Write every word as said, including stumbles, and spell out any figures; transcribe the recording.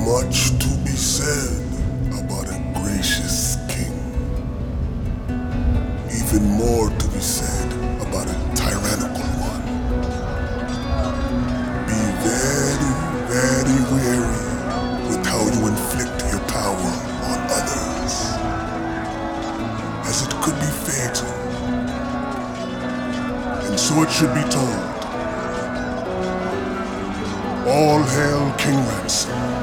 much to be said about a gracious king. Even more to be said about a tyrannical one. Be very, very wary with how you inflict your power on others, as it could be fatal. And so it should be told. All hail King Ransom.